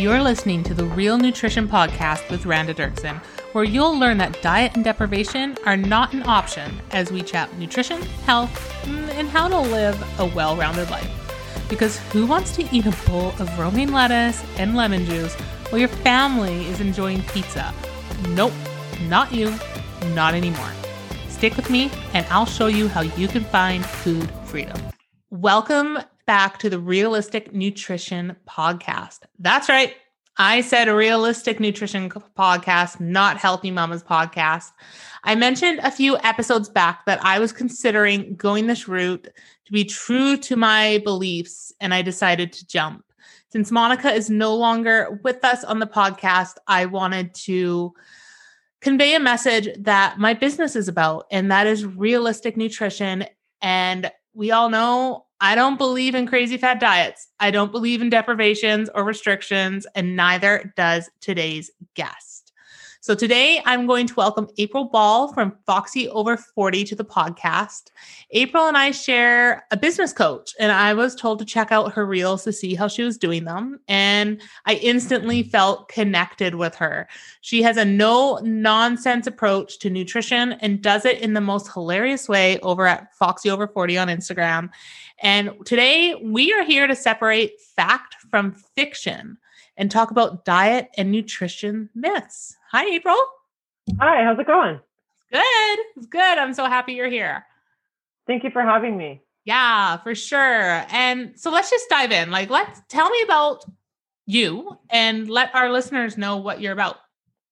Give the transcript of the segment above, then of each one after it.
You're listening to the Real Nutrition Podcast with Randa Dirksen, where you'll learn that diet and deprivation are not an option as we chat nutrition, health, and how to live a well-rounded life. Because who wants to eat a bowl of romaine lettuce and lemon juice while your family is enjoying pizza? Nope, not you, not anymore. Stick with me and I'll show you how you can find food freedom. Welcome back to the Realistic Nutrition Podcast. That's right. I said a Realistic Nutrition Podcast, not Healthy Mama's Podcast. I mentioned a few episodes back that I was considering going this route to be true to my beliefs, and I decided to jump. Since Monica is no longer with us on the podcast, I wanted to convey a message that my business is about, and that is realistic nutrition. And we all know I don't believe in crazy fat diets. I don't believe in deprivations or restrictions, and neither does today's guest. So today I'm going to welcome April Ball from Foxy Over 40 to the podcast. April and I share a business coach, and I was told to check out her reels to see how she was doing them. And I instantly felt connected with her. She has a no-nonsense approach to nutrition and does it in the most hilarious way over at Foxy Over 40 on Instagram. And today we are here to separate fact from fiction and talk about diet and nutrition myths. Hi, April. Hi, how's it going? Good. It's good. I'm so happy you're here. Thank you for having me. Yeah, for sure. And so let's just dive in. Let's tell me about you and let our listeners know what you're about.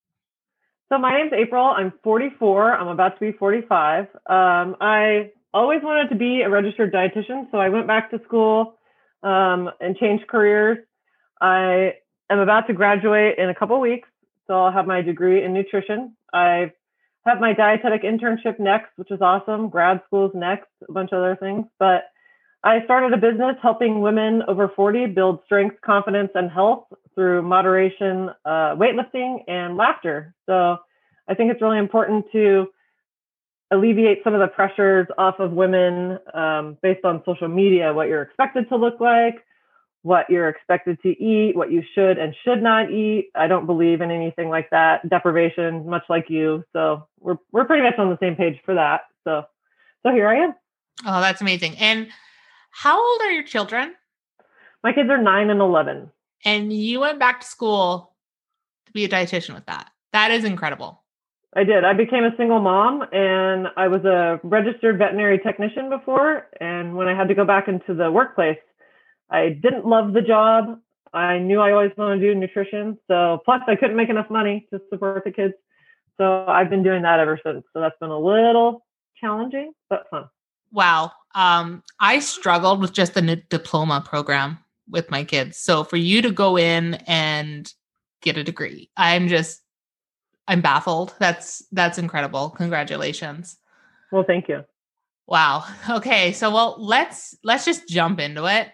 So my name's April. I'm 44. I'm about to be 45. I always wanted to be a registered dietitian, so I went back to school and changed careers. I am about to graduate in a couple of weeks, so I'll have my degree in nutrition. I have my dietetic internship next, which is awesome. Grad school's next, a bunch of other things. But I started a business helping women over 40 build strength, confidence, and health through moderation, weightlifting, and laughter. So I think it's really important to alleviate some of the pressures off of women based on social media, what you're expected to look like, what you're expected to eat, what you should and should not eat. I don't believe in anything like that. Deprivation, much like you. So we're pretty much on the same page for that. So here I am. Oh, that's amazing. And how old are your children? My kids are 9 and 11. And you went back to school to be a dietitian with that. That is incredible. I did. I became a single mom, and I was a registered veterinary technician before. And when I had to go back into the workplace, I didn't love the job. I knew I always wanted to do nutrition. So plus I couldn't make enough money to support the kids. So I've been doing that ever since. So that's been a little challenging, but fun. Wow. I struggled with just the diploma program with my kids. So for you to go in and get a degree, I'm baffled. That's incredible. Congratulations. Well, thank you. Wow. Okay. So, let's just jump into it.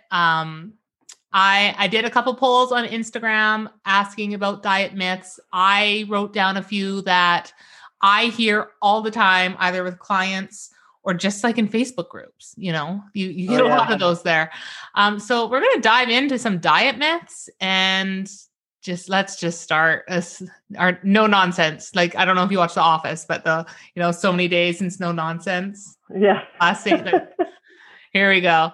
I did a couple polls on Instagram asking about diet myths. I wrote down a few that I hear all the time, either with clients or just like in Facebook groups. You know, you get a lot of those there. So we're going to dive into some diet myths and let's just start our no nonsense. Like, I don't know if you watch The Office, but so many days since no nonsense. Yeah. Last thing. Here we go.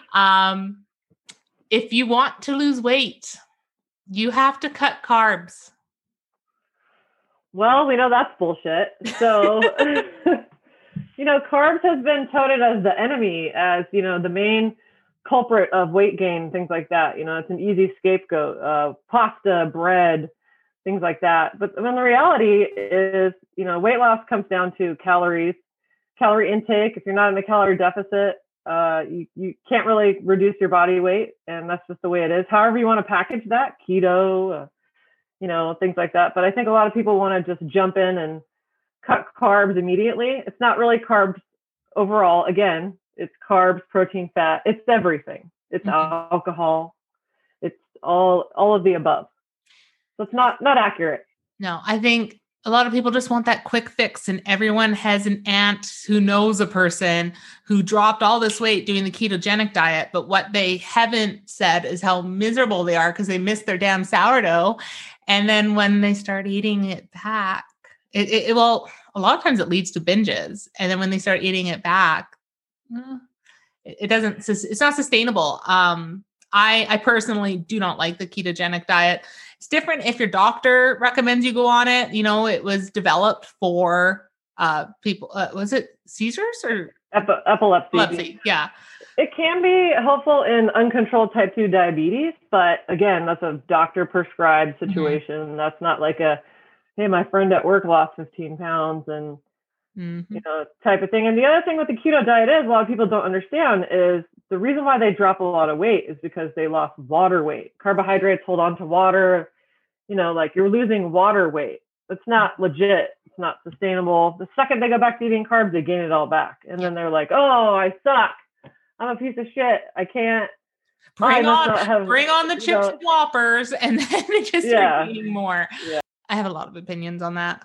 If you want to lose weight, you have to cut carbs. Well, we know that's bullshit. So, carbs has been touted as the enemy, as, the main culprit of weight gain, things like that. It's an easy scapegoat, pasta, bread, things like that. But when the reality is, weight loss comes down to calorie intake. If you're not in a calorie deficit, you can't really reduce your body weight, and that's just the way it is. However you want to package that, keto, things like that. But I think a lot of people want to just jump in and cut carbs immediately. It's not really carbs overall. Again, it's carbs, protein, fat. It's everything. It's alcohol. It's all of the above. So it's not accurate. No, I think a lot of people just want that quick fix, and everyone has an aunt who knows a person who dropped all this weight doing the ketogenic diet. But what they haven't said is how miserable they are because they missed their damn sourdough. And then when they start eating it back, well, a lot of times it leads to binges. And then when they start eating it back, it's not sustainable. I personally do not like the ketogenic diet. It's different if your doctor recommends you go on it. You know, it was developed for people. Was it seizures or epilepsy? Yeah. It can be helpful in uncontrolled type 2 diabetes, but again, that's a doctor prescribed situation. Mm-hmm. That's not like hey, my friend at work lost 15 pounds and, type of thing. And the other thing with the keto diet is a lot of people don't understand is the reason why they drop a lot of weight is because they lost water weight. Carbohydrates hold on to water, like you're losing water weight. It's not legit. It's not sustainable. The second they go back to eating carbs, they gain it all back. And then they're like, oh, I suck. I'm a piece of shit. I can't. Bring on the chips and Whoppers, and then they just start eating more. Yeah. I have a lot of opinions on that.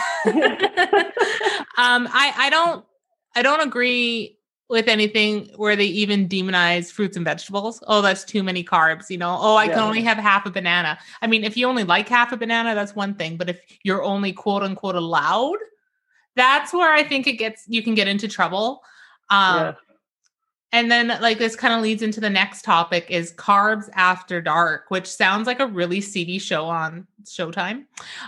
I don't agree with anything where they even demonize fruits and vegetables. Oh, that's too many carbs. I can only have half a banana. I mean, if you only like half a banana, that's one thing. But if you're only quote unquote allowed, that's where I think you can get into trouble. And then like this kind of leads into the next topic is Carbs After Dark, which sounds like a really seedy show on Showtime.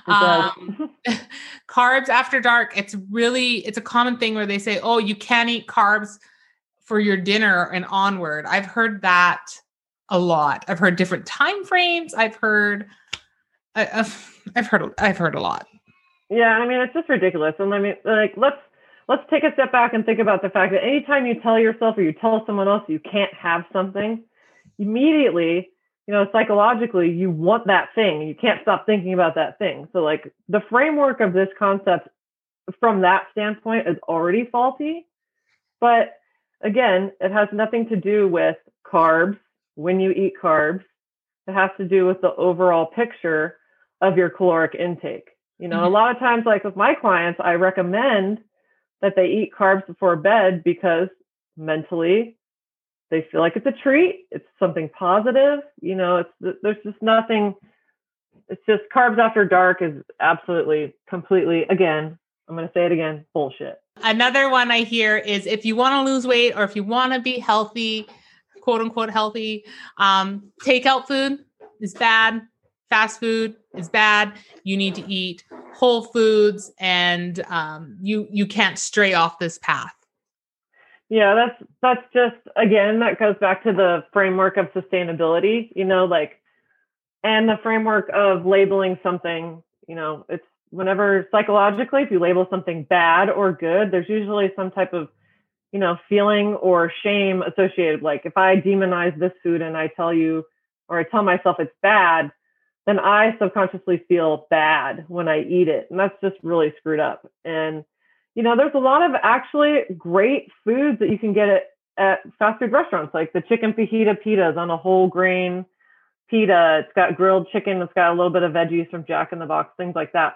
Carbs After Dark. It's a common thing where they say, oh, you can't eat carbs for your dinner and onward. I've heard that a lot. I've heard different time frames. I've heard a lot. Yeah. I mean, it's just ridiculous. And I mean, like, let's take a step back and think about the fact that anytime you tell yourself or you tell someone else you can't have something, immediately, psychologically, you want that thing. You can't stop thinking about that thing. So like the framework of this concept from that standpoint is already faulty. But again, it has nothing to do with carbs when you eat carbs. It has to do with the overall picture of your caloric intake. A lot of times, like with my clients, I recommend that they eat carbs before bed because mentally they feel like it's a treat. It's something positive. There's just nothing. It's just carbs after dark is absolutely, completely, again, I'm going to say it again, bullshit. Another one I hear is if you want to lose weight or if you want to be healthy, quote unquote healthy, takeout food is bad. Fast food is bad. You need to eat whole foods, and you can't stray off this path. Yeah, that's just, again, that goes back to the framework of sustainability, and the framework of labeling something, it's whenever psychologically, if you label something bad or good, there's usually some type of, feeling or shame associated. Like if I demonize this food and I tell you, or I tell myself it's bad, then I subconsciously feel bad when I eat it. And that's just really screwed up. And, there's a lot of actually great foods that you can get at fast food restaurants, like the chicken fajita pita is on a whole grain pita. It's got grilled chicken. It's got a little bit of veggies from Jack in the Box, things like that.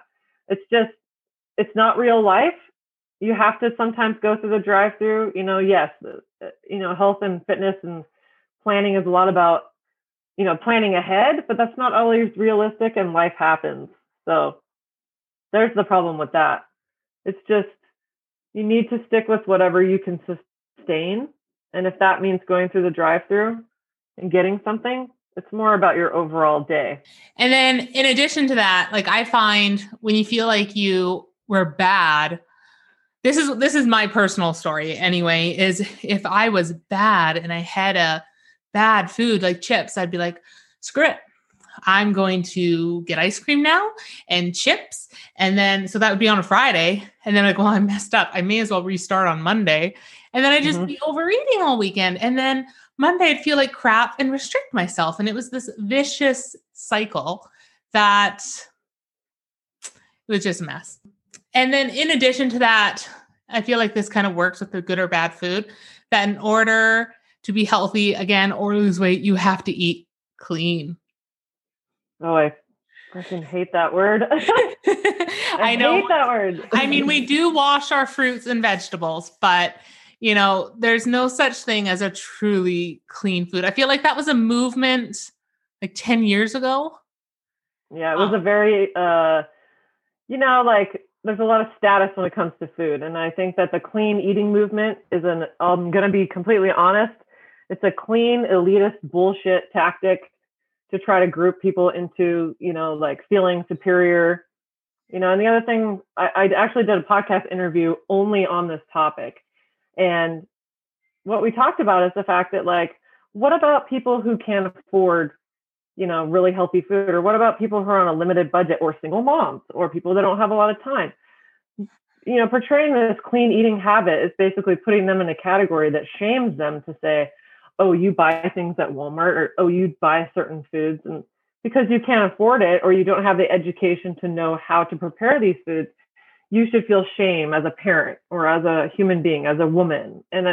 It's not real life. You have to sometimes go through the drive-through. Yes, health and fitness and planning is a lot about, planning ahead, but that's not always realistic and life happens. So there's the problem with that. It's just, you need to stick with whatever you can sustain. And if that means going through the drive-through and getting something, it's more about your overall day. And then in addition to that, like I find when you feel like you were bad, this is my personal story anyway, is if I was bad and I had a bad food like chips, I'd be like, screw it. I'm going to get ice cream now and chips. And then, so that would be on a Friday. And then like, well, I messed up. I may as well restart on Monday. And then I'd just be overeating all weekend. And then Monday I'd feel like crap and restrict myself. And it was this vicious cycle that it was just a mess. And then in addition to that, I feel like this kind of works with the good or bad food, that in order to be healthy again or lose weight, you have to eat clean. Oh, I freaking hate that word. I know. Hate that word. I mean, we do wash our fruits and vegetables, but there's no such thing as a truly clean food. I feel like that was a movement like 10 years ago. Yeah, it was a very, like there's a lot of status when it comes to food. And I think that the clean eating movement I'm going to be completely honest, it's a clean elitist bullshit tactic to try to group people into, like feeling superior. And the other thing, I actually did a podcast interview only on this topic. And what we talked about is the fact that, like, what about people who can't afford, really healthy food? Or what about people who are on a limited budget, or single moms, or people that don't have a lot of time? Portraying this clean eating habit is basically putting them in a category that shames them to say, oh, you buy things at Walmart, or, oh, you buy certain foods. And because you can't afford it, or you don't have the education to know how to prepare these foods, you should feel shame as a parent or as a human being, as a woman. And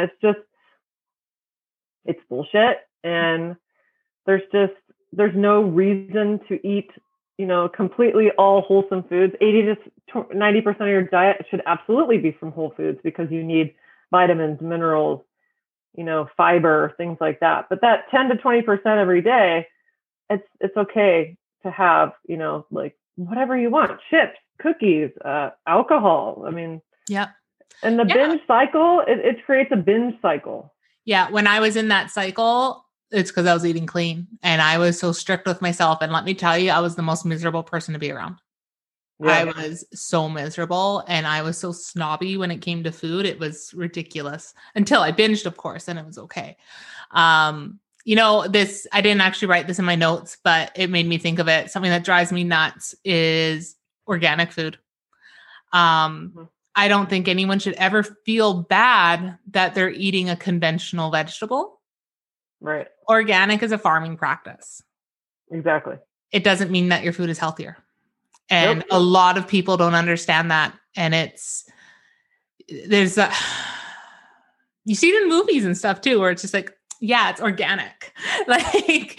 it's bullshit. And there's no reason to eat, completely all wholesome foods. 80 to 90% of your diet should absolutely be from whole foods, because you need vitamins, minerals, fiber, things like that. But that 10 to 20% every day, it's okay to have, like whatever you want, chips, cookies, alcohol. I mean, yeah. And the binge cycle, it creates a binge cycle. Yeah. When I was in that cycle, it's because I was eating clean and I was so strict with myself. And let me tell you, I was the most miserable person to be around. Yeah. I was so miserable and I was so snobby when it came to food. It was ridiculous until I binged, of course, and it was okay. I didn't actually write this in my notes, but it made me think of it. Something that drives me nuts is organic food. I don't think anyone should ever feel bad that they're eating a conventional vegetable. Right. Organic is a farming practice. Exactly. It doesn't mean that your food is healthier. And a lot of people don't understand that. And you see it in movies and stuff too, where it's just like, yeah, it's organic. Like,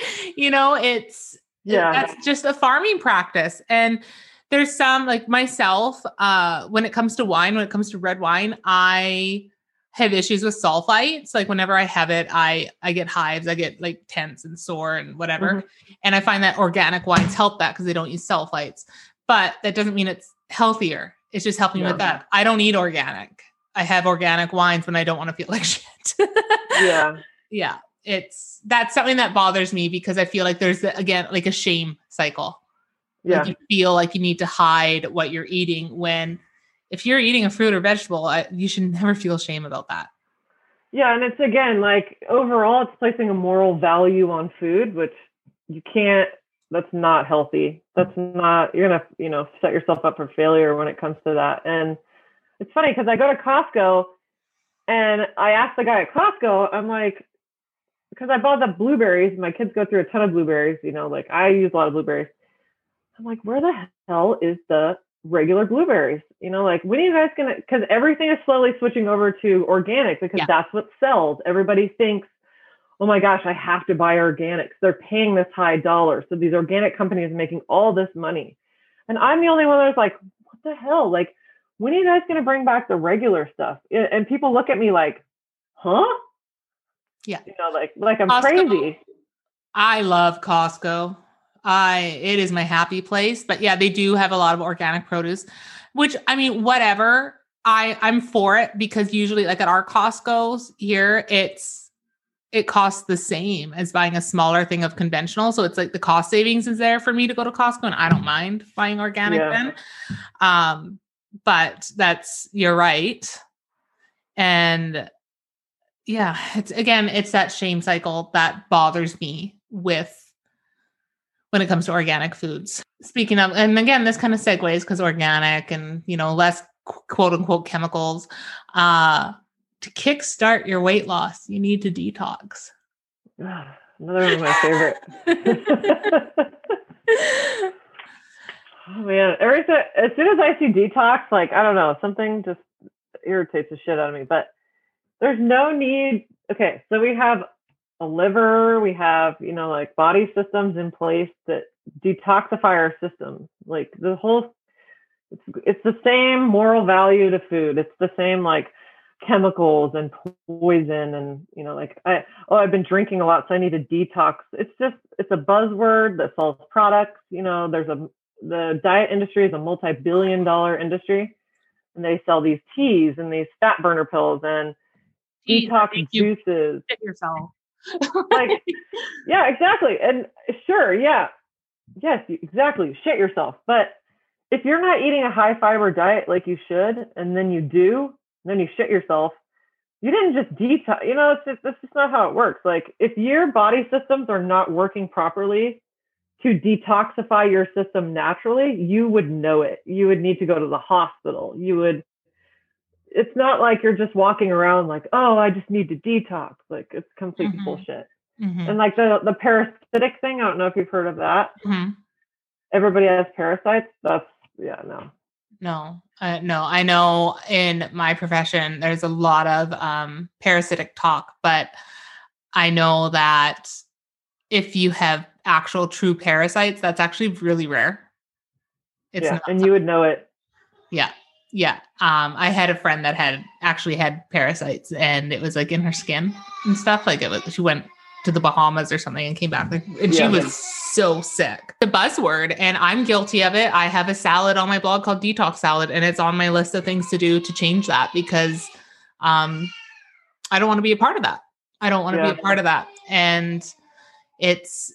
that's just a farming practice. And there's some, like myself, when it comes to wine, when it comes to red wine, I have issues with sulfites. Like whenever I have it, I get hives, I get like tense and sore and whatever. Mm-hmm. And I find that organic wines help that because they don't use sulfites, but that doesn't mean it's healthier. It's just helping with that. I don't eat organic. I have organic wines when I don't want to feel like shit. Yeah. That's something that bothers me because I feel like there's again, like a shame cycle. Yeah. Like you feel like you need to hide what you're eating when if you're eating a fruit or vegetable, you should never feel shame about that. Yeah. And it's again, like overall, it's placing a moral value on food, which you can't, that's not healthy. That's not, you're going to, set yourself up for failure when it comes to that. And it's funny because I go to Costco and I asked the guy at Costco, I'm like, because I bought the blueberries, my kids go through a ton of blueberries, like I use a lot of blueberries. I'm like, where the hell is the regular blueberries? Like when are you guys gonna, because everything is slowly switching over to organic because that's what sells. Everybody thinks, oh my gosh, I have to buy organics. They're paying this high dollar. So these organic companies are making all this money. And I'm the only one that's like, what the hell? Like, when are you guys going to bring back the regular stuff? And people look at me like, huh? Yeah. Like I'm Costco, crazy. I love Costco. It is my happy place, but yeah, they do have a lot of organic produce, which I mean, whatever. I'm for it because usually like at our Costco's here, it costs the same as buying a smaller thing of conventional. So it's like the cost savings is there for me to go to Costco and I don't mind buying organic then. But you're right. And yeah, it's that shame cycle that bothers me when it comes to organic foods. Speaking of, and again, this kind of segues because organic and, less quote unquote chemicals, to kickstart your weight loss, you need to detox. Another one of my favorite. Oh man, as soon as I see detox, like, I don't know, something just irritates the shit out of me, but there's no need. Okay. So we have a liver, we have, like body systems in place that detoxify our system. Like it's the same moral value to food. It's the same like chemicals and poison and like I've been drinking a lot so I need to detox. It's a buzzword that sells products. The diet industry is a multi-billion-dollar industry, and they sell these teas and these fat burner pills and detox juices. Shit yourself. Like, yeah, exactly. And sure, yeah, yes, exactly. Shit yourself. But if you're not eating a high fiber diet like you should, and then you shit yourself, you didn't just detox. That's just not how it works. Like, if your body systems are not working properly to detoxify your system naturally, you would know it. You would need to go to the hospital. It's not like you're just walking around like, oh, I just need to detox. Like, it's complete bullshit. And like the parasitic thing, I don't know if you've heard of that. Everybody has parasites. No. No, I know in my profession, there's a lot of parasitic talk, but I know that if you have actual true parasites, that's actually really rare. And you would know it. Yeah. Yeah. I had a friend that had parasites, and it was like in her skin and stuff. Like she went to the Bahamas or something and came back. She was so sick. The buzzword, and I'm guilty of it. I have a salad on my blog called Detox Salad, and it's on my list of things to do to change that because I don't want to be a part of that. And it's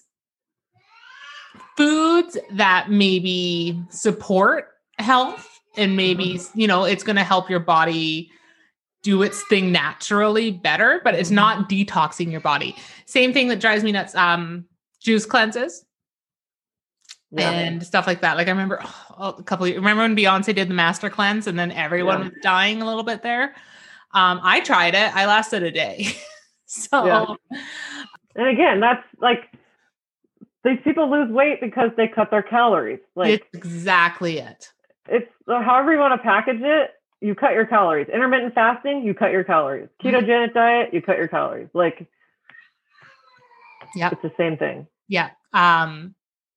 foods that maybe support health. And maybe, it's going to help your body do its thing naturally better, but it's not detoxing your body. Same thing that drives me nuts. Juice cleanses and stuff like that. Like I remember remember when Beyonce did the master cleanse and then everyone was dying a little bit there. I tried it. I lasted a day. And again, that's like, these people lose weight because they cut their calories. Like, it's exactly it. It's however you want to package it, you cut your calories. Intermittent fasting, you cut your calories. Ketogenic diet, you cut your calories. Like, it's the same thing. Yeah. I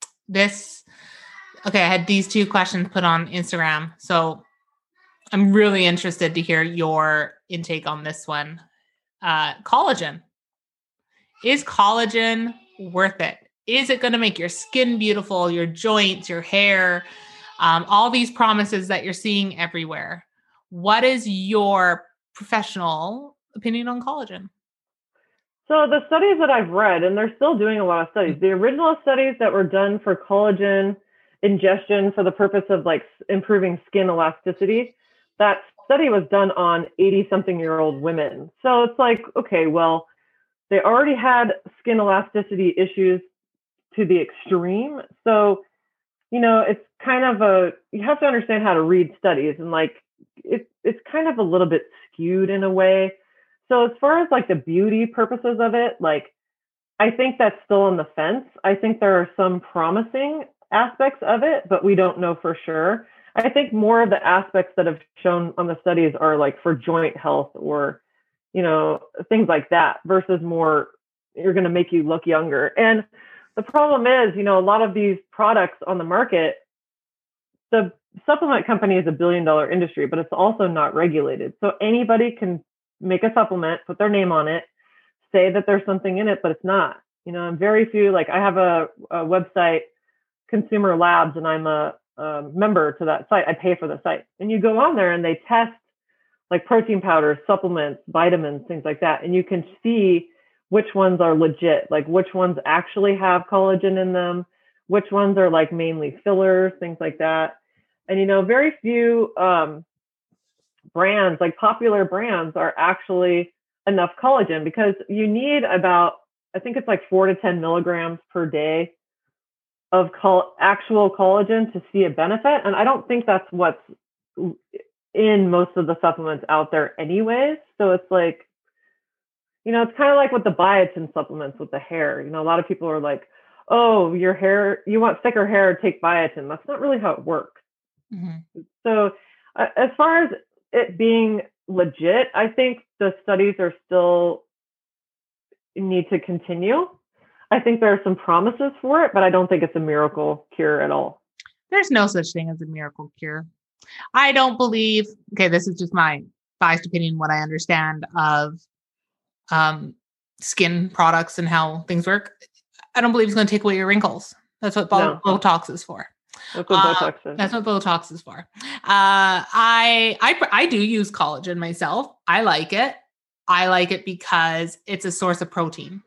had these two questions put on Instagram. So I'm really interested to hear your intake on this one. Collagen. Is collagen worth it? Is it going to make your skin beautiful, your joints, your hair? All these promises that you're seeing everywhere. What is your professional opinion on collagen? So the studies that I've read, and they're still doing a lot of studies, the original studies that were done for collagen ingestion for the purpose of like improving skin elasticity, that study was done on 80-something-year-old women. So it's like, okay, well, they already had skin elasticity issues to the extreme. So it's kind of you have to understand how to read studies, and like, it's kind of a little bit skewed in a way. So as far as like the beauty purposes of it, like, I think that's still on the fence. I think there are some promising aspects of it, but we don't know for sure. I think more of the aspects that have shown on the studies are like for joint health or, things like that versus more, you're going to make you look younger. And the problem is, a lot of these products on the market, the supplement company is a $1 billion industry, but it's also not regulated. So anybody can make a supplement, put their name on it, say that there's something in it, but it's not. And very few, like I have a website, Consumer Labs, and I'm a member to that site. I pay for the site. And you go on there and they test like protein powders, supplements, vitamins, things like that. And you can see which ones are legit, like which ones actually have collagen in them, which ones are like mainly fillers, things like that. And, very few brands, like popular brands, are actually enough collagen because you need about, I think it's like 4 to 10 milligrams per day of actual collagen to see a benefit. And I don't think that's what's in most of the supplements out there anyways. So it's like, it's kind of like with the biotin supplements with the hair. A lot of people are like, oh, your hair, you want thicker hair, take biotin. That's not really how it works. So as far as it being legit, I think the studies are still need to continue. I think there are some promises for it, but I don't think it's a miracle cure at all. There's no such thing as a miracle cure. I don't believe, okay, this is just my biased opinion, what I understand of skin products and how things work. I don't believe it's going to take away your wrinkles. That's what Botox is for. That's what Botox is. That's what Botox is for. I do use collagen myself. I like it. I like it because it's a source of protein.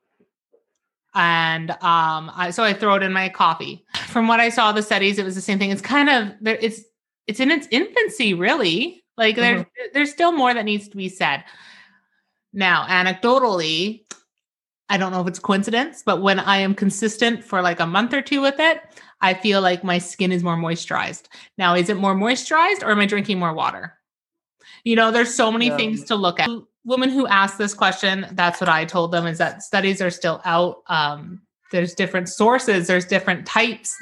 And so I throw it in my coffee. From what I saw the studies, it was the same thing. It's kind of it's in its infancy, really. Like there's still more that needs to be said. Now, anecdotally, I don't know if it's coincidence, but when I am consistent for like a month or two with it, I feel like my skin is more moisturized. Now, is it more moisturized or am I drinking more water? You know, there's so many things to look at. Women who ask this question, that's what I told them, is that studies are still out. There's different sources, there's different types,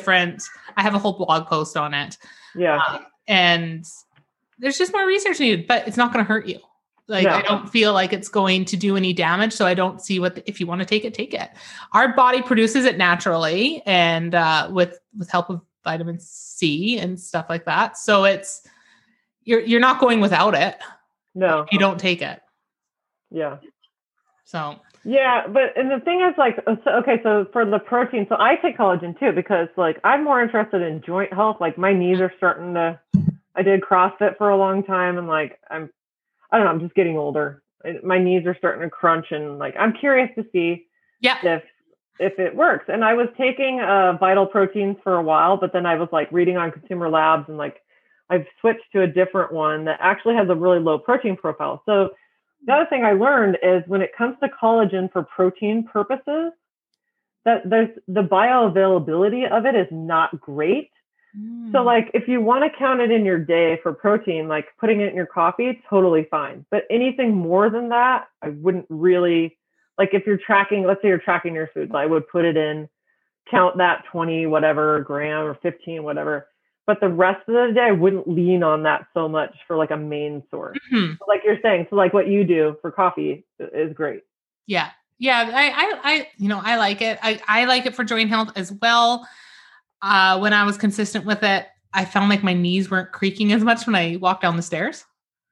I have a whole blog post on it. Yeah. And there's just more research needed, but it's not going to hurt you. Like, I don't feel like it's going to do any damage. So I don't see if you want to take it, take it. Our body produces it naturally and with help of vitamin C and stuff like that. So you're not going without it. No. You don't take it. Yeah. So. Yeah. And the thing is like, so for the protein, so I take collagen too, because like I'm more interested in joint health. Like my knees are I did CrossFit for a long time and like, I don't know, I'm just getting older. My knees are starting to crunch and like, I'm curious to see if it works. And I was taking Vital Proteins for a while, but then I was like reading on Consumer Labs and like, I've switched to a different one that actually has a really low protein profile. So the other thing I learned is when it comes to collagen for protein purposes, that the bioavailability of it is not great. So like if you want to count it in your day for protein, like putting it in your coffee, totally fine. But anything more than that, I wouldn't really, like if you're tracking, let's say you're tracking your foods, I would put it in, count that 20 whatever gram or 15 whatever. But the rest of the day, I wouldn't lean on that so much for like a main source. So like you're saying, so like what you do for coffee is great. Yeah. Yeah. I like it. I like it for joint health as well. When I was consistent with it, I found like my knees weren't creaking as much when I walked down the stairs.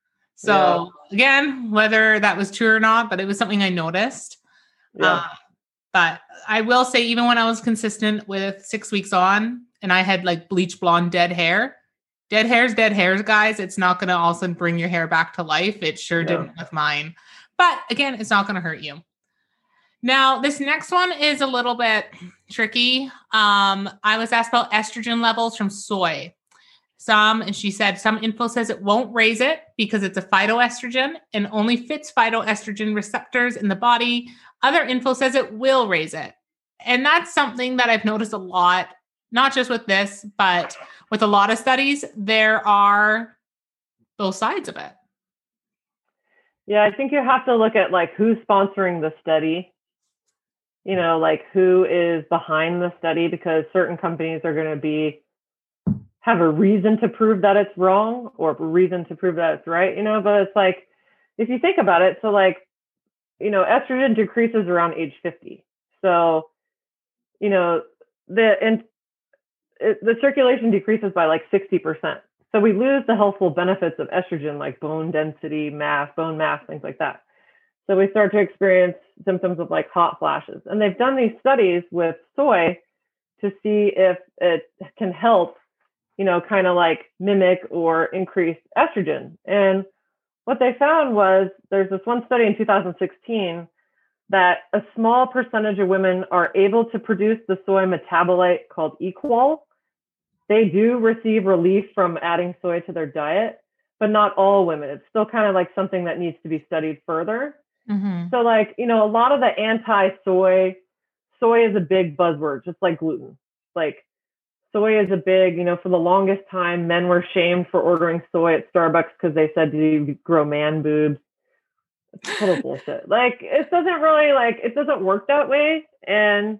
So again, whether that was true or not, but it was something I noticed. Yeah. But I will say, even when I was consistent with 6 weeks on and I had like bleach blonde dead hair, dead hairs, guys. It's not going to all of a sudden bring your hair back to life. It sure didn't with mine. But again, it's not going to hurt you. Now, this next one is a little bit tricky. I was asked about estrogen levels from soy. And she said some info says it won't raise it because it's a phytoestrogen and only fits phytoestrogen receptors in the body. Other info says it will raise it. And that's something that I've noticed a lot, not just with this, but with a lot of studies. There are both sides of it. Yeah, I think you have to look at like who's sponsoring the study. You know, like who is behind the study, because certain companies are going to have a reason to prove that it's wrong or a reason to prove that it's right, you know, but it's like, if you think about it, so like, you know, estrogen decreases around age 50. So, you know, the circulation decreases by like 60%. So we lose the healthful benefits of estrogen, like bone density, bone mass, things like that. So we start to experience symptoms of like hot flashes. And they've done these studies with soy to see if it can help, you know, kind of like mimic or increase estrogen. And what they found was there's this one study in 2016 that a small percentage of women are able to produce the soy metabolite called equal. They do receive relief from adding soy to their diet, but not all women. It's still kind of like something that needs to be studied further. So like, you know, a lot of the soy is a big buzzword, just like gluten. Like soy is a big, you know, for the longest time, men were shamed for ordering soy at Starbucks because they said, do you grow man boobs? It's total bullshit. Like it doesn't work that way. And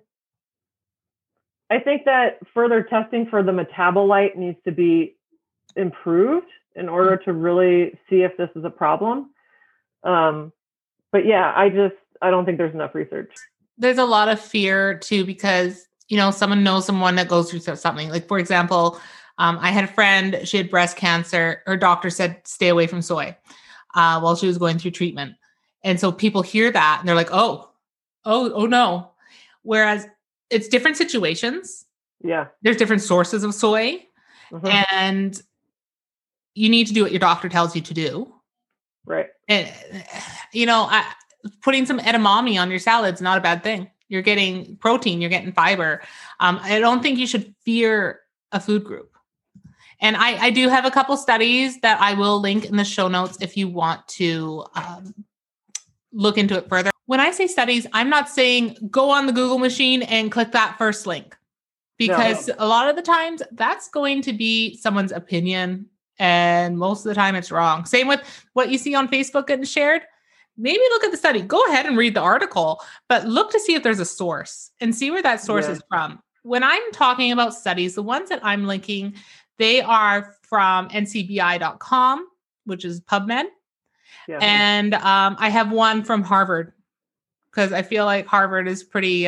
I think that further testing for the metabolite needs to be improved in order to really see if this is a problem. But yeah, I don't think there's enough research. there's a lot of fear too, because, someone knows someone that goes through something. Like, for example, I had a friend, she had breast cancer. Her doctor said, stay away from soy while she was going through treatment. And so people hear that and they're like, oh no. Whereas it's different situations. Yeah. There's different sources of soy, and you need to do what your doctor tells you to do. Right. And, putting some edamame on your salad is not a bad thing. You're getting protein, you're getting fiber. I don't think you should fear a food group. And I do have a couple studies that I will link in the show notes if you want to look into it further. When I say studies, I'm not saying go on the Google machine and click that first link, because a lot of the times that's going to be someone's opinion, and most of the time it's wrong. Same with what you see on Facebook getting shared. Maybe look at the study. Go ahead and read the article, but look to see if there's a source and see where that source is from. When I'm talking about studies, the ones that I'm linking, they are from ncbi.com, which is PubMed. Yeah. And I have one from Harvard, because I feel like Harvard is pretty,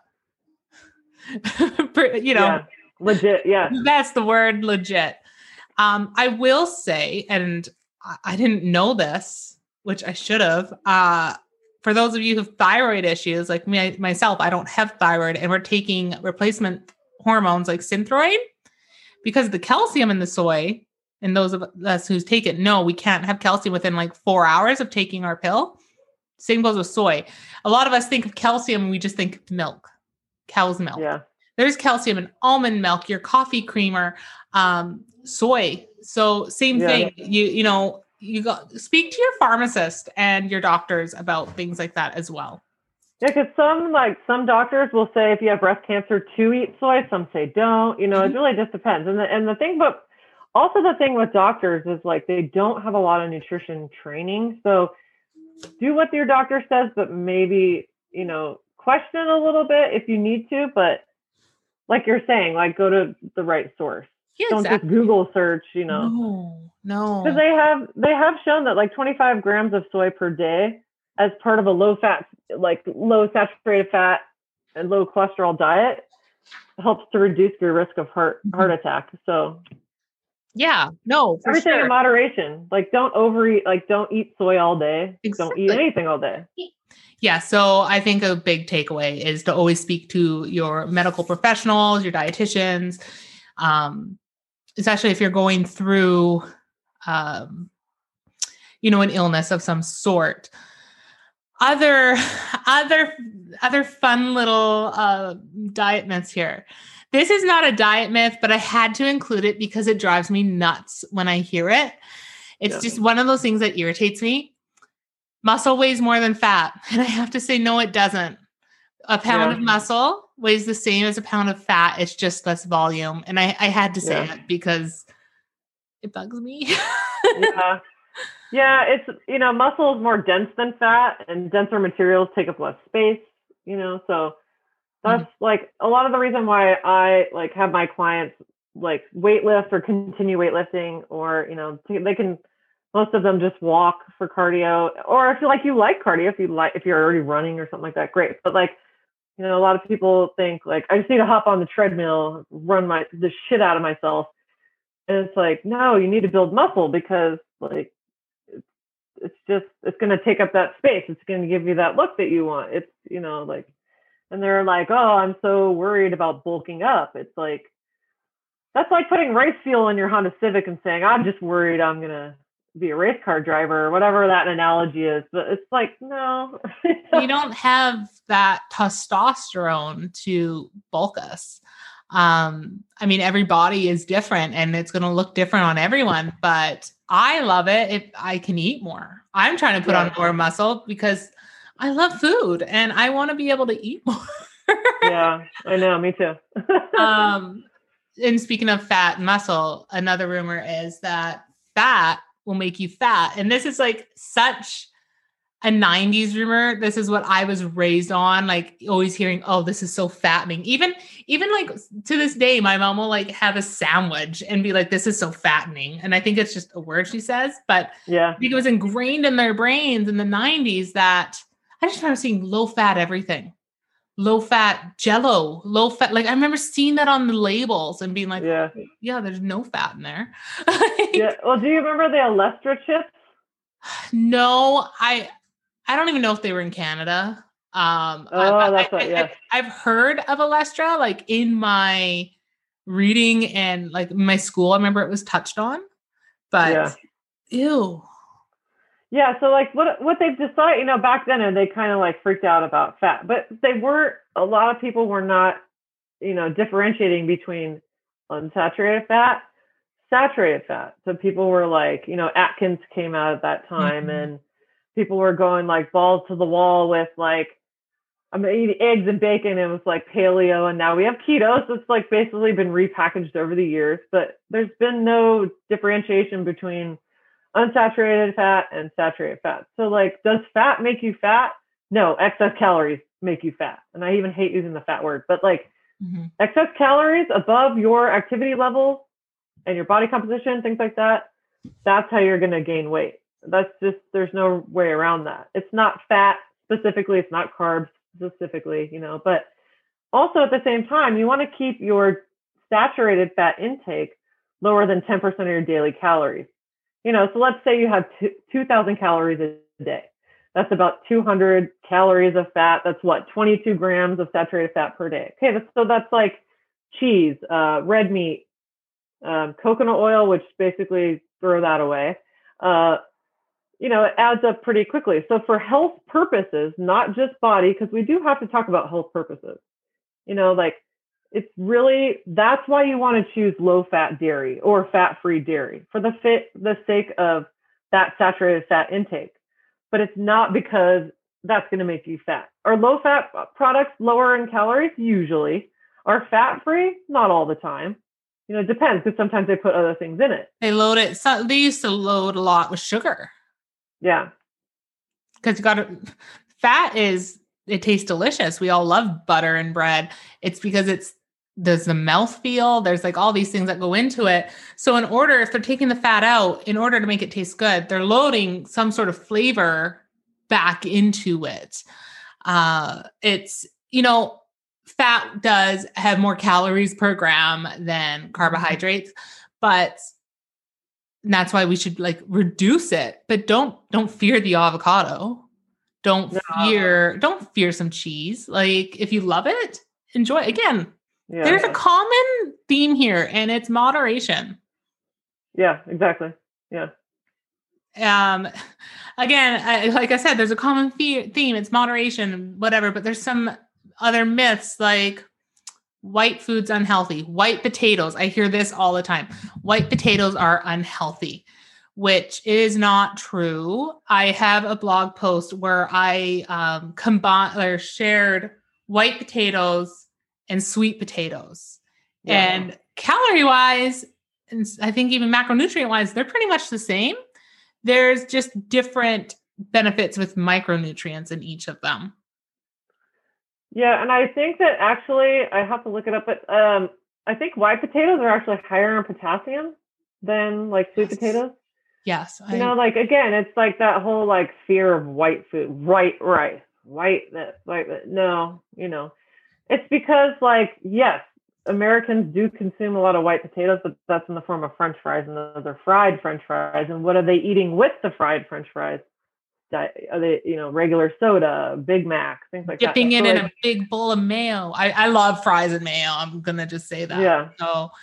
legit. Yeah. That's the word, legit. I will say, and I didn't know this, which I should have, for those of you who have thyroid issues, like myself, I don't have thyroid, and we're taking replacement hormones like Synthroid, because the calcium in the soy, and those of us who take it know we can't have calcium within like 4 hours of taking our pill. Same goes with soy. A lot of us think of calcium, we just think milk, cow's milk. Yeah. There's calcium in almond milk, your coffee creamer, soy. So same thing. You speak to your pharmacist and your doctors about things like that as well. Yeah, because some doctors will say if you have breast cancer to eat soy, some say don't. It really just depends. And the thing with doctors is like they don't have a lot of nutrition training. So do what your doctor says, but maybe question a little bit if you need to. But like you're saying, like go to the right source. Yeah, don't just Google search, No. Because they have shown that like 25 grams of soy per day as part of a low saturated fat and low cholesterol diet helps to reduce your risk of heart attack. So everything in moderation. Like don't overeat, like don't eat soy all day. Exactly. Don't eat anything all day. Yeah. So I think a big takeaway is to always speak to your medical professionals, your dietitians, especially if you're going through, an illness of some sort. Other fun little diet myths here. This is not a diet myth, but I had to include it because it drives me nuts when I hear it. It's just one of those things that irritates me. Muscle weighs more than fat. And I have to say, no, it doesn't. A pound of muscle weighs the same as a pound of fat. It's just less volume. And I had to say it because it bugs me. Yeah, it's, muscle is more dense than fat, and denser materials take up less space, so that's like a lot of the reason why I like have my clients like weight lift or continue weightlifting, or, they can, most of them just walk for cardio, or if you like cardio, if you're already running or something like that, great. But like, a lot of people think like, I just need to hop on the treadmill, run the shit out of myself. And it's like, no, you need to build muscle, because like, it's going to take up that space. It's going to give you that look that you want. It's, and they're like, oh, I'm so worried about bulking up. It's like, that's like putting race fuel in your Honda Civic and saying, I'm just worried I'm going to be a race car driver, or whatever that analogy is. But it's like, no. You don't have that testosterone to bulk us. Every body is different and it's going to look different on everyone, but I love it if I can eat more. I'm trying to put on more muscle because I love food and I want to be able to eat more. Yeah, I know. Me too. And speaking of fat and muscle, another rumor is that fat will make you fat. And this is like such a 90s rumor. This is what I was raised on, like always hearing, oh, this is so fattening. Even like to this day, my mom will like have a sandwich and be like, this is so fattening. And I think it's just a word she says, but I think it was ingrained in their brains in the 90s that I just remember seeing low fat everything. low fat Jello, low fat. Like I remember seeing that on the labels and being like, Yeah. yeah, there's no fat in there. Yeah. Well, do you remember the Alestra chips? No, I don't even know if they were in Canada. That's what. Yeah. I've heard of Alestra, like in my reading and like my school. I remember it was touched on, but ew. Yeah, so like what they've decided, back then, and they kind of like freaked out about fat, but a lot of people were not, differentiating between unsaturated fat, saturated fat. So people were like, Atkins came out at that time, and people were going like balls to the wall with like, I'm gonna eat eggs and bacon. It was like paleo, and now we have keto. So it's like basically been repackaged over the years, but there's been no differentiation between unsaturated fat and saturated fat. So like, does fat make you fat? No, excess calories make you fat. And I even hate using the fat word, but like excess calories above your activity level and your body composition, things like that, that's how you're going to gain weight. That's just, there's no way around that. It's not fat specifically. It's not carbs specifically, but also at the same time, you want to keep your saturated fat intake lower than 10% of your daily calories. So let's say you have 2,000 calories a day. That's about 200 calories of fat. That's what, 22 grams of saturated fat per day. Okay, so that's like cheese, red meat, coconut oil, which basically throw that away. It adds up pretty quickly. So for health purposes, not just body, because we do have to talk about health purposes, like it's really, that's why you want to choose low fat dairy or fat free dairy for the sake of that saturated fat intake. But it's not because that's going to make you fat. Are low fat products lower in calories? Usually. Are fat free? Not all the time. It depends, because sometimes they put other things in it. They load it. So they used to load a lot with sugar. Yeah. Because fat it tastes delicious. We all love butter and bread. It's because there's the mouthfeel. There's like all these things that go into it. So if they're taking the fat out, in order to make it taste good, they're loading some sort of flavor back into it. It's, fat does have more calories per gram than carbohydrates, but that's why we should like reduce it. But don't fear the avocado. Don't fear some cheese. Like if you love it, enjoy it. Again. Yeah. There's a common theme here, and it's moderation. Yeah, exactly. Yeah. Again, like I said, there's a common theme. It's moderation, whatever. But there's some other myths like white food's unhealthy. White potatoes. I hear this all the time. White potatoes are unhealthy, which is not true. I have a blog post where I shared white potatoes and sweet potatoes. Yeah. And calorie wise, and I think even macronutrient wise, they're pretty much the same. There's just different benefits with micronutrients in each of them. Yeah. And I think that actually, I have to look it up, but I think white potatoes are actually higher in potassium than like sweet potatoes. Yes. Like, again, it's like that whole like fear of white food, white rice, no, it's because like, yes, Americans do consume a lot of white potatoes, but that's in the form of French fries, and those are fried French fries. And what are they eating with the fried French fries? Are they, regular soda, Big Mac, things like Dipping that. Dipping it in a big bowl of mayo. I love fries and mayo. I'm going to just say that. Yeah. So,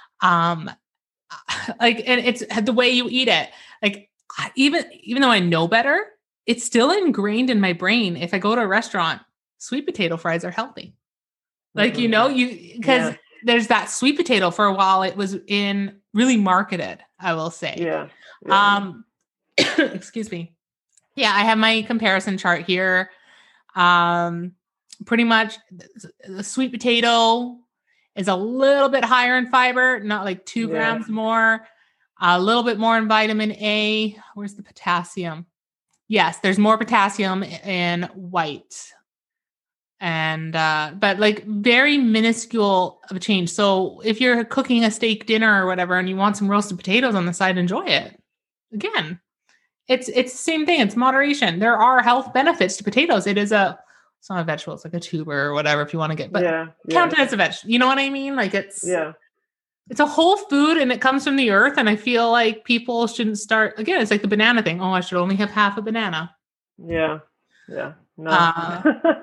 like, and it's the way you eat it. Like, even though I know better, it's still ingrained in my brain. If I go to a restaurant, sweet potato fries are healthy. Like, because there's that sweet potato for a while. It was really marketed, I will say. Yeah. Excuse me. Yeah. I have my comparison chart here. Pretty much the sweet potato is a little bit higher in fiber, not like 2 grams more, a little bit more in vitamin A. Where's the potassium? Yes. There's more potassium in white. And, but like very minuscule of a change. So if you're cooking a steak dinner or whatever, and you want some roasted potatoes on the side, enjoy it. Again, it's the same thing. It's moderation. There are health benefits to potatoes. It is a It's not a vegetable. It's like a tuber or whatever if you want to get, but Yeah. count it as a vegetable. You know what I mean? Like it's a whole food and it comes from the earth. And I feel like people shouldn't start, again, it's like the banana thing. Oh, I should only have half a banana. Yeah. Yeah. No.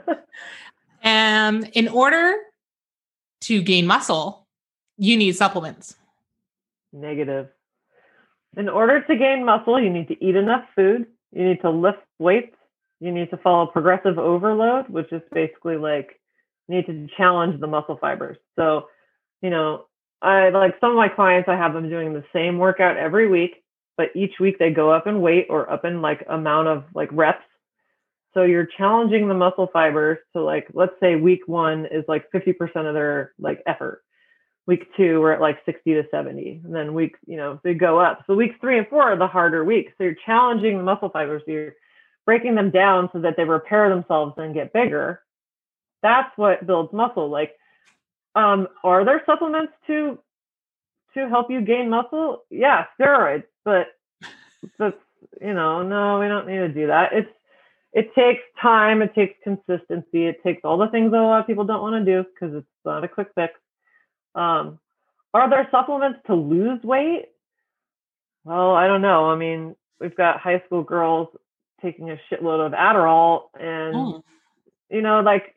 And in order to gain muscle, you need supplements. Negative. In order to gain muscle, you need to eat enough food. You need to lift weights. You need to follow progressive overload, which is basically like you need to challenge the muscle fibers. So, you know, I like some of my clients, I have them doing the same workout every week, but each week they go up in weight or up in like amount of like reps. So you're challenging the muscle fibers to like, let's say week 1 is like 50% of their like effort. Week 2, we're at like 60 to 70. And then weeks, you know, they go up. So weeks 3 and 4 are the harder weeks. So you're challenging the muscle fibers. So you're breaking them down so that they repair themselves and get bigger. That's what builds muscle. Like, are there supplements to help you gain muscle? Yeah, steroids, but that's, you know, no, we don't need to do that. It takes time, it takes consistency, it takes all the things that a lot of people don't want to do because it's not a quick fix. Are there supplements to lose weight? Well, I don't know. I mean, we've got high school girls taking a shitload of Adderall and, you know, like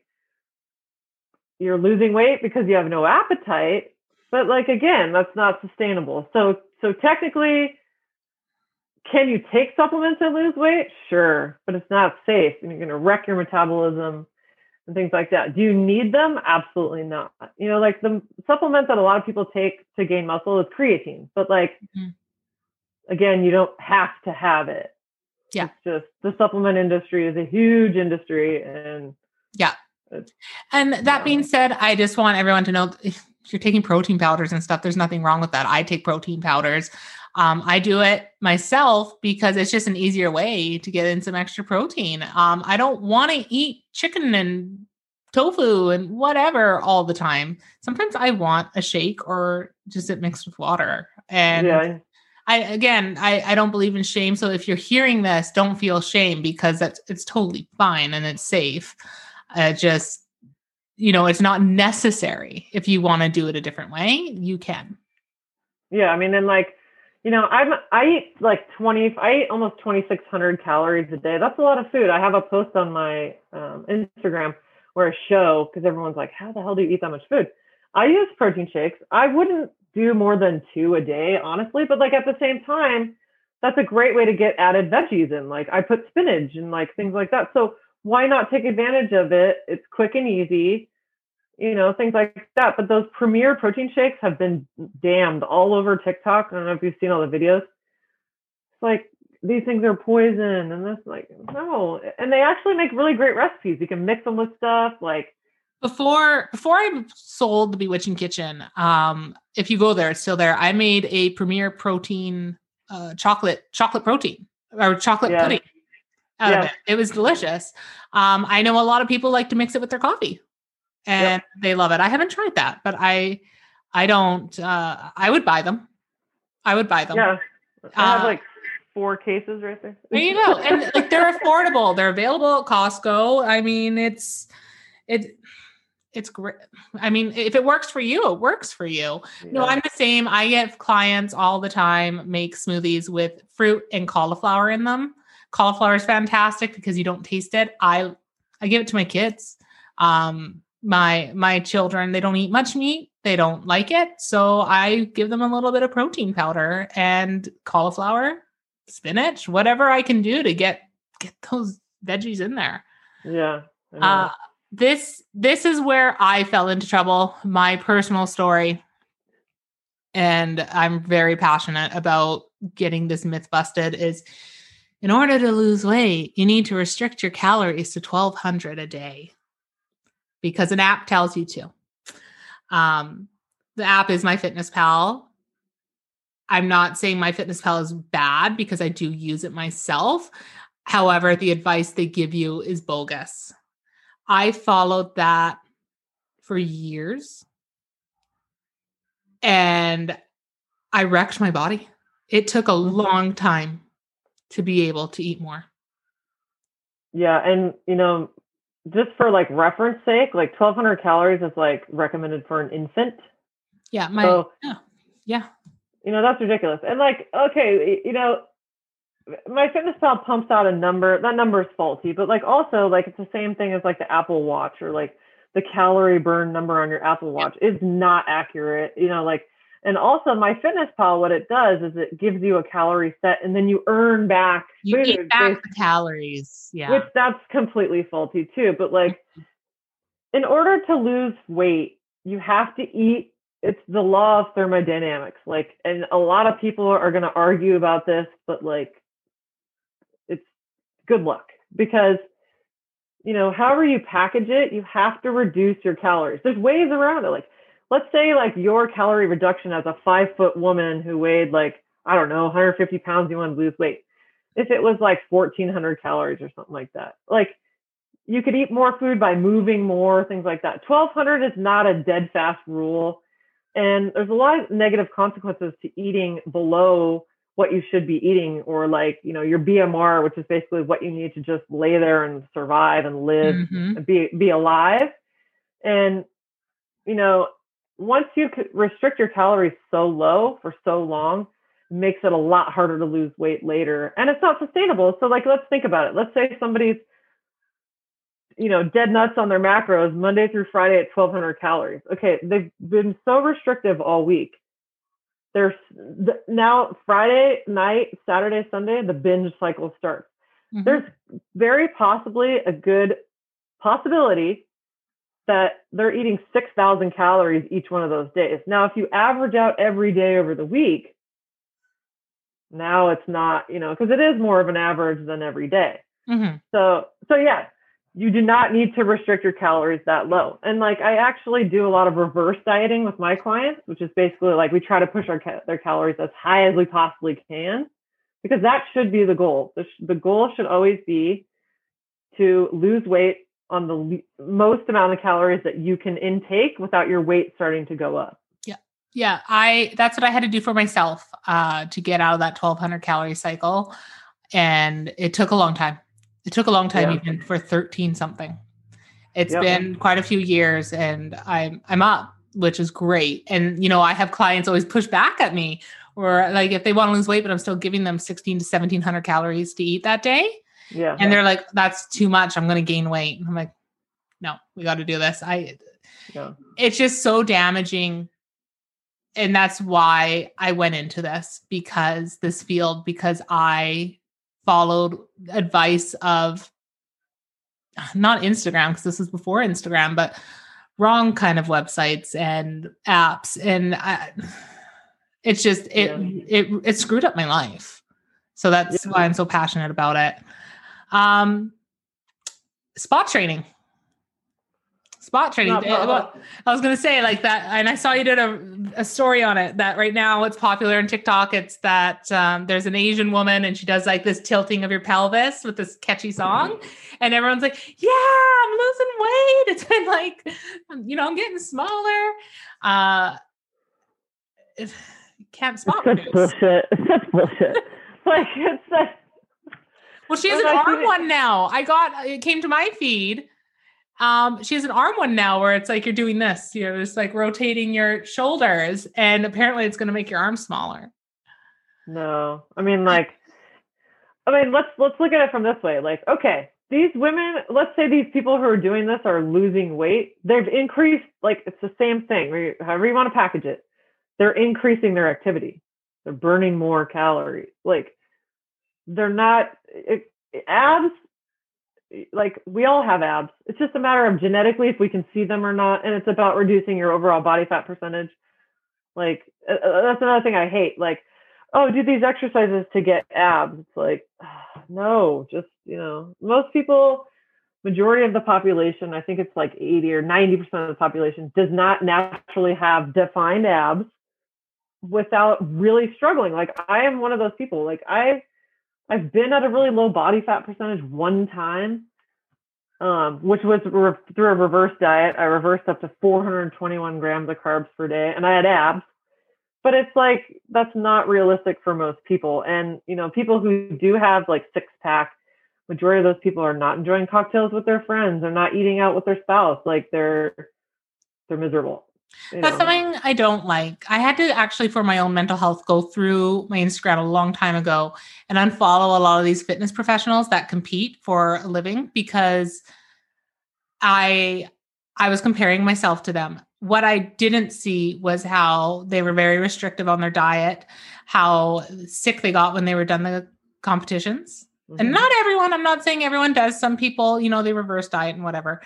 you're losing weight because you have no appetite. But like, again, that's not sustainable. So technically, can you take supplements and lose weight? Sure, but it's not safe and you're going to wreck your metabolism and things like that. Do you need them? Absolutely not. You know, like the supplement that a lot of people take to gain muscle is creatine, but like, again, you don't have to have it. Yeah. It's just the supplement industry is a huge industry. And and that being said, I just want everyone to know if you're taking protein powders and stuff, there's nothing wrong with that. I take protein powders. I do it myself because it's just an easier way to get in some extra protein. I don't want to eat chicken and tofu and whatever all the time. Sometimes I want a shake or just it mixed with water. And I don't believe in shame. So if you're hearing this, don't feel shame because it's totally fine and it's safe. Just, you know, it's not necessary. If you want to do it a different way, you can. Yeah. I mean, and like, you know, I eat almost 2,600 calories a day. That's a lot of food. I have a post on my Instagram where I show, because everyone's like, how the hell do you eat that much food? I use protein shakes. I wouldn't do more than 2 a day, honestly. But like at the same time, that's a great way to get added veggies in. Like I put spinach and like things like that. So why not take advantage of it? It's quick and easy. You know, things like that. But those Premier protein shakes have been damned all over TikTok. I don't know if you've seen all the videos. It's like, these things are poison. And this, like, no. And they actually make really great recipes. You can mix them with stuff. Like, Before I sold the Bewitching Kitchen, if you go there, it's still there. I made a Premier protein, chocolate protein or chocolate pudding out of it. It was delicious. I know a lot of people like to mix it with their coffee. And they love it. I haven't tried that, but I don't, I would buy them. Yeah. I have like 4 cases right there. There you go. And like, they're affordable. They're available at Costco. I mean, it's great. I mean, if it works for you, it works for you. Yeah. No, I'm the same. I get clients all the time make smoothies with fruit and cauliflower in them. Cauliflower is fantastic because you don't taste it. I give it to my kids. My children, they don't eat much meat. They don't like it. So I give them a little bit of protein powder and cauliflower, spinach, whatever I can do to get those veggies in there. Yeah. This is where I fell into trouble, my personal story. And I'm very passionate about getting this myth busted is in order to lose weight, you need to restrict your calories to 1,200 a day. Because an app tells you to. The app is MyFitnessPal. I'm not saying MyFitnessPal is bad because I do use it myself. However, the advice they give you is bogus. I followed that for years and I wrecked my body. It took a long time to be able to eat more. Yeah. And, you know, just for like reference sake, like 1,200 calories is like recommended for an infant. Yeah. Yeah. That's ridiculous. And like, okay, MyFitnessPal pumps out a number. That number is faulty, but like also like it's the same thing as like the Apple Watch or like the calorie burn number on your Apple Watch is not accurate. And also MyFitnessPal, what it does is it gives you a calorie set and then you earn back You food eat back the calories. Yeah. which that's completely faulty too. But like, in order to lose weight, you have to eat. It's the law of thermodynamics. Like, and a lot of people are going to argue about this, but like, it's good luck because, however you package it, you have to reduce your calories. There's ways around it. Like, let's say like your calorie reduction as a 5-foot woman who weighed like, I don't know, 150 pounds, you want to lose weight. If it was like 1,400 calories or something like that, like you could eat more food by moving more, things like that. 1,200 is not a dead fast rule. And there's a lot of negative consequences to eating below what you should be eating, or like, your BMR, which is basically what you need to just lay there and survive and live and be alive. And, once you restrict your calories so low for so long, it makes it a lot harder to lose weight later. And it's not sustainable. So like, let's think about it. Let's say somebody's, dead nuts on their macros Monday through Friday at 1,200 calories. Okay. They've been so restrictive all week. There's now Friday night, Saturday, Sunday, the binge cycle starts. Mm-hmm. There's very possibly a good possibility that they're eating 6,000 calories each one of those days. Now, if you average out every day over the week, now it's not, because it is more of an average than every day. Mm-hmm. So yeah, you do not need to restrict your calories that low. And like, I actually do a lot of reverse dieting with my clients, which is basically like we try to push their calories as high as we possibly can, because that should be the goal. The goal should always be to lose weight on the most amount of calories that you can intake without your weight starting to go up. Yeah. That's what I had to do for myself, to get out of that 1,200 calorie cycle. And it took a long time. Even for 13 something. It's been quite a few years and I'm up, which is great. And, I have clients always push back at me, or like if they want to lose weight, but I'm still giving them 1,600 to 1,700 calories to eat that day. Yeah. And they're like, that's too much. I'm going to gain weight. And I'm like, no, we got to do this. It's just so damaging. And that's why I went into because I followed advice of not Instagram, because this was before Instagram, but wrong kind of websites and apps. And it's just, it screwed up my life. So that's why I'm so passionate about it. Spot training. I was going to say like that. And I saw you did a story on it, that right now it's popular on TikTok. It's that there's an Asian woman and she does like this tilting of your pelvis with this catchy song. And everyone's like, yeah, I'm losing weight. It's been like, I'm getting smaller. Can't spot. Such bullshit. Such bullshit. Like it's like, well, she has an arm one now. It came to my feed. She has an arm one now where it's like you're doing this, just like rotating your shoulders, and apparently it's going to make your arms smaller. No, let's look at it from this way. Like, okay, these women, let's say these people who are doing this are losing weight. They've increased, like it's the same thing, however you want to package it. They're increasing their activity. They're burning more calories. Like they're not abs. Like we all have abs. It's just a matter of genetically if we can see them or not. And it's about reducing your overall body fat percentage. Like that's another thing I hate. Like, oh, do these exercises to get abs. It's like, no, just, most people, majority of the population, I think it's like 80 or 90% of the population does not naturally have defined abs without really struggling. Like I am one of those people. Like I've been at a really low body fat percentage one time, which was through a reverse diet. I reversed up to 421 grams of carbs per day, and I had abs. But it's like, that's not realistic for most people. And, people who do have like 6-pack majority of those people are not enjoying cocktails with their friends. They're not eating out with their spouse. Like they're miserable. That's something I don't like. I had to actually, for my own mental health, go through my Instagram a long time ago and unfollow a lot of these fitness professionals that compete for a living because I was comparing myself to them. What I didn't see was how they were very restrictive on their diet, how sick they got when they were done the competitions. Mm-hmm. And not everyone, I'm not saying everyone does. Some people, they reverse diet and whatever.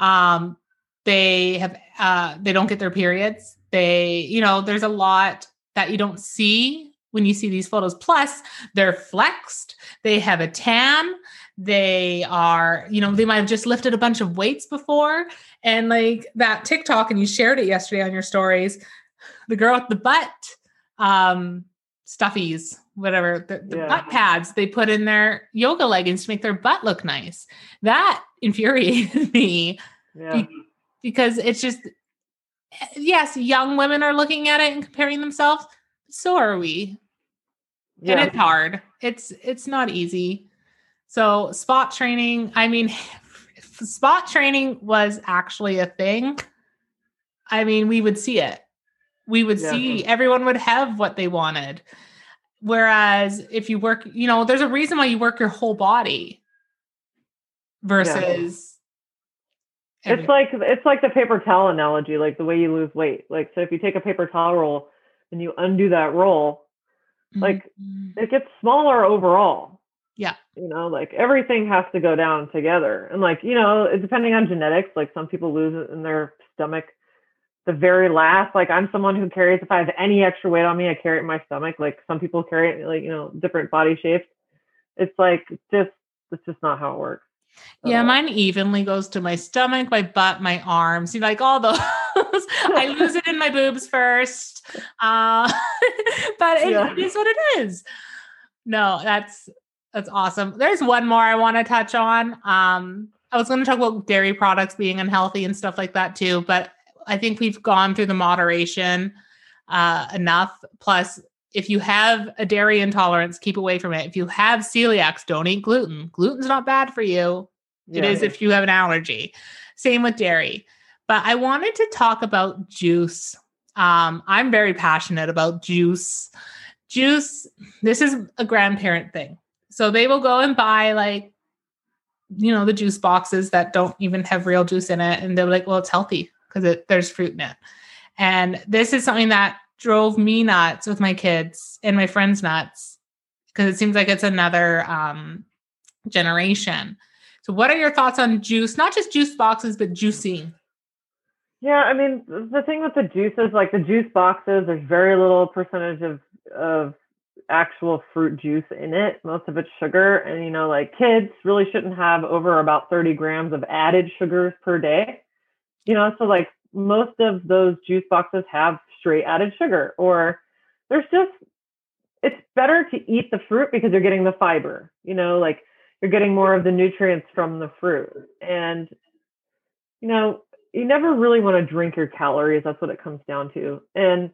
They don't get their periods. There's a lot that you don't see when you see these photos. Plus they're flexed. They have a tan. They are, they might have just lifted a bunch of weights before. And like that TikTok, and you shared it yesterday on your stories, the girl with the butt, stuffies, whatever, the butt pads they put in their yoga leggings to make their butt look nice. That infuriated me because it's just, yes, young women are looking at it and comparing themselves. So are we. Yeah. And it's hard. It's not easy. So spot training, if spot training was actually a thing, we would see it. We would see everyone would have what they wanted. Whereas if you work, there's a reason why you work your whole body versus. It's like the paper towel analogy, like the way you lose weight. Like, so if you take a paper towel roll and you undo that roll, like it gets smaller overall. Yeah. Like everything has to go down together. And like, depending on genetics, like some people lose it in their stomach the very last. Like I'm someone who carries, if I have any extra weight on me, I carry it in my stomach. Like some people carry it like, different body shapes. It's like, it's just not how it works. Yeah, mine evenly goes to my stomach, my butt, my arms. Like all those. I lose it in my boobs first. But it is what it is. No, that's awesome. There's one more I want to touch on. I was going to talk about dairy products being unhealthy and stuff like that too, but I think we've gone through the moderation enough. Plus, if you have a dairy intolerance, keep away from it. If you have celiacs, don't eat gluten. Gluten's not bad for you. It is if you have an allergy. Same with dairy. But I wanted to talk about juice. I'm very passionate about juice. Juice, this is a grandparent thing. So they will go and buy like, the juice boxes that don't even have real juice in it. And they're like, well, it's healthy because there's fruit in it. And this is something that drove me nuts with my kids and my friends nuts because it seems like it's another generation. So what are your thoughts on juice? Not just juice boxes, but juicing. Yeah, the thing with the juices, like the juice boxes, there's very little percentage of actual fruit juice in it. Most of it's sugar. And, like kids really shouldn't have over about 30 grams of added sugars per day. So like most of those juice boxes have straight added sugar, or it's better to eat the fruit because you're getting the fiber, like you're getting more of the nutrients from the fruit. And, you never really want to drink your calories. That's what it comes down to. And,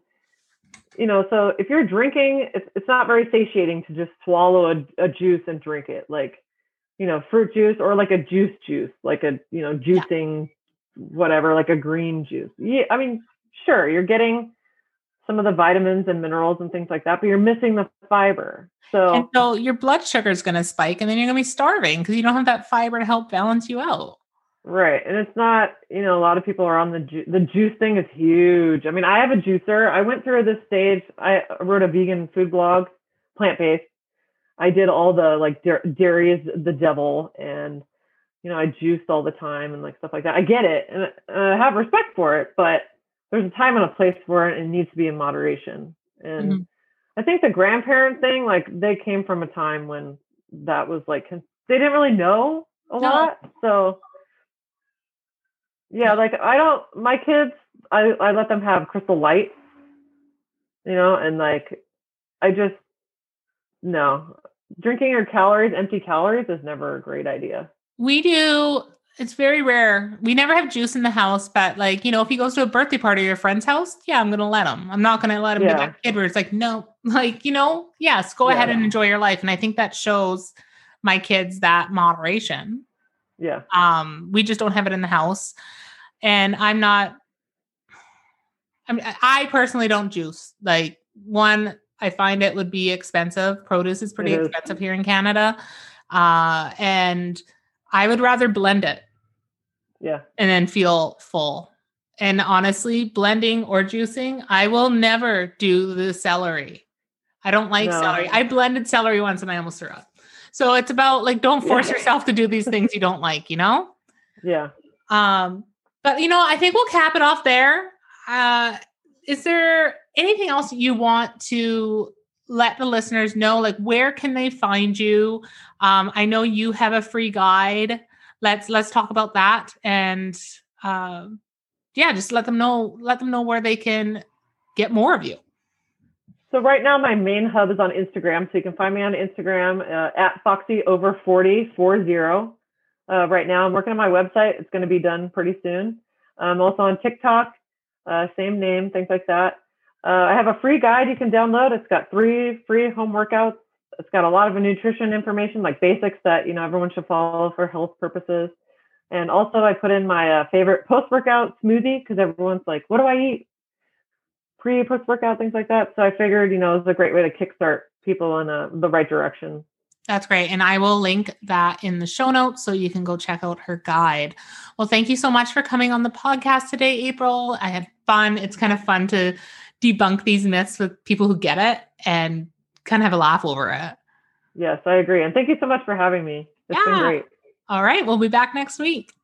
so if you're drinking, it's not very satiating to just swallow a juice and drink it, like, fruit juice or like a juice, like a, juicing, whatever, like a green juice. Yeah. Sure, you're getting some of the vitamins and minerals and things like that, but you're missing the fiber. So your blood sugar is going to spike and then you're going to be starving because you don't have that fiber to help balance you out. Right. And it's not, a lot of people are on the juice thing is huge. I have a juicer. I went through this stage. I wrote a vegan food blog, plant-based. I did all the like dairy is the devil. And, I juiced all the time and like stuff like that. I get it. And I have respect for it, but there's a time and a place for it and it needs to be in moderation. And I think the grandparent thing, like they came from a time when that was like, they didn't really know a lot. So yeah, like my kids, I let them have Crystal Light, and like, no, drinking your empty calories is never a great idea. We do. It's very rare. We never have juice in the house, but like, if he goes to a birthday party at your friend's house, yeah, I'm going to let him. I'm not going to let him be that kid where it's like, no, like, yes, go ahead and enjoy your life. And I think that shows my kids that moderation. Yeah. We just don't have it in the house. And I personally don't juice. Like, one, I find it would be expensive. Produce is pretty expensive here in Canada. And I would rather blend it. Yeah. And then feel full. And honestly, blending or juicing, I will never do the celery. I don't like celery. I blended celery once and I almost threw up. So it's about like, don't force yourself to do these things you don't like, you know? Yeah. But I think we'll cap it off there. Is there anything else you want to let the listeners know? Like, where can they find you? I know you have a free guide. Let's talk about that. And just let them know where they can get more of you. So right now my main hub is on Instagram. So you can find me on Instagram at FoxyOver40. Right now I'm working on my website. It's going to be done pretty soon. I'm also on TikTok, same name, things like that. I have a free guide you can download. It's got 3 free home workouts. It's got a lot of nutrition information, like basics that, everyone should follow for health purposes. And also I put in my favorite post-workout smoothie because everyone's like, what do I eat? Post-workout, things like that. So I figured, it was a great way to kickstart people in the right direction. That's great. And I will link that in the show notes so you can go check out her guide. Well, thank you so much for coming on the podcast today, April. I had fun. It's kind of fun to debunk these myths with people who get it and kind of have a laugh over it. Yes, I agree. And thank you so much for having me. It's been great. All right. We'll be back next week.